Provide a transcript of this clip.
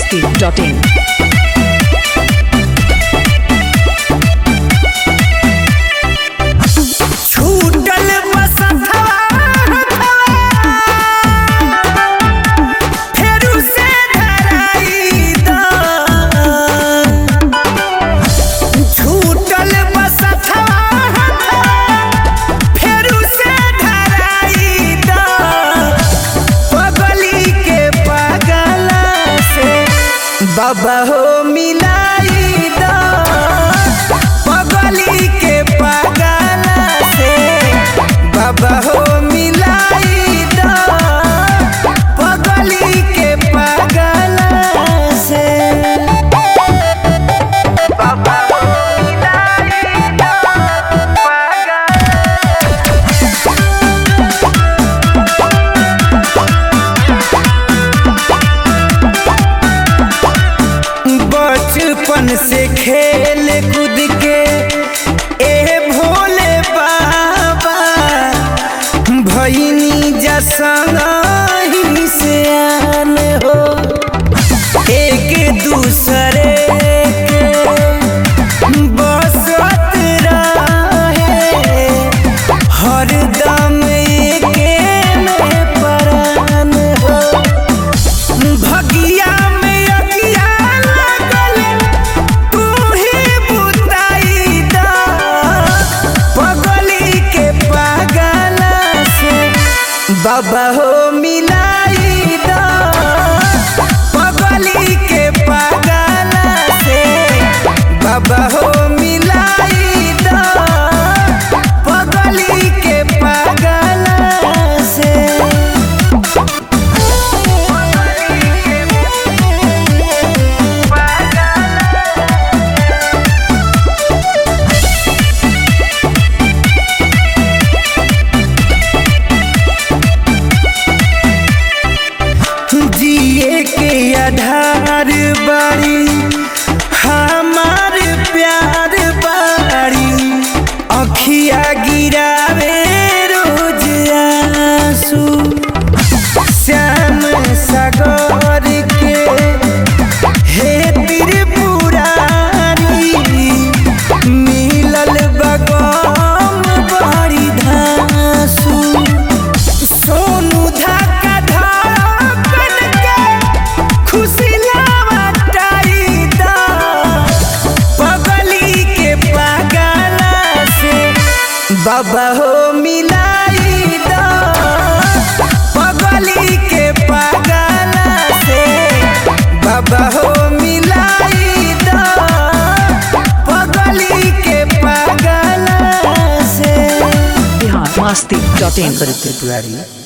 biharmasti.in बाबा हो मिलाई दो पगली के पागला से बाबा हो मिलाई दो पगली के पागला से बाबा हो मिलाई दो बचपन से खेल कूद के ए भोले बाबा भईनी जसंगी से आन हो एक दूसरे के बसत रहे हरदम एके में परान हो भगिया बाबा हो मिलाई दो पगली के पागला से बाबा हो मिलाई दो पगली के पागला से आधार बारी हमार प्यार बारी अखिया गिरावे रोज आंसू श्याम सागर के हे त्रिपुरारी मिलल बगम बड़ी धांसू सोनू धाका बाबा हो मिलाई दो पगली के पागला से बाबा हो मिलाई दो पगली के पागला से biharmasti.in त्रिपुरारी।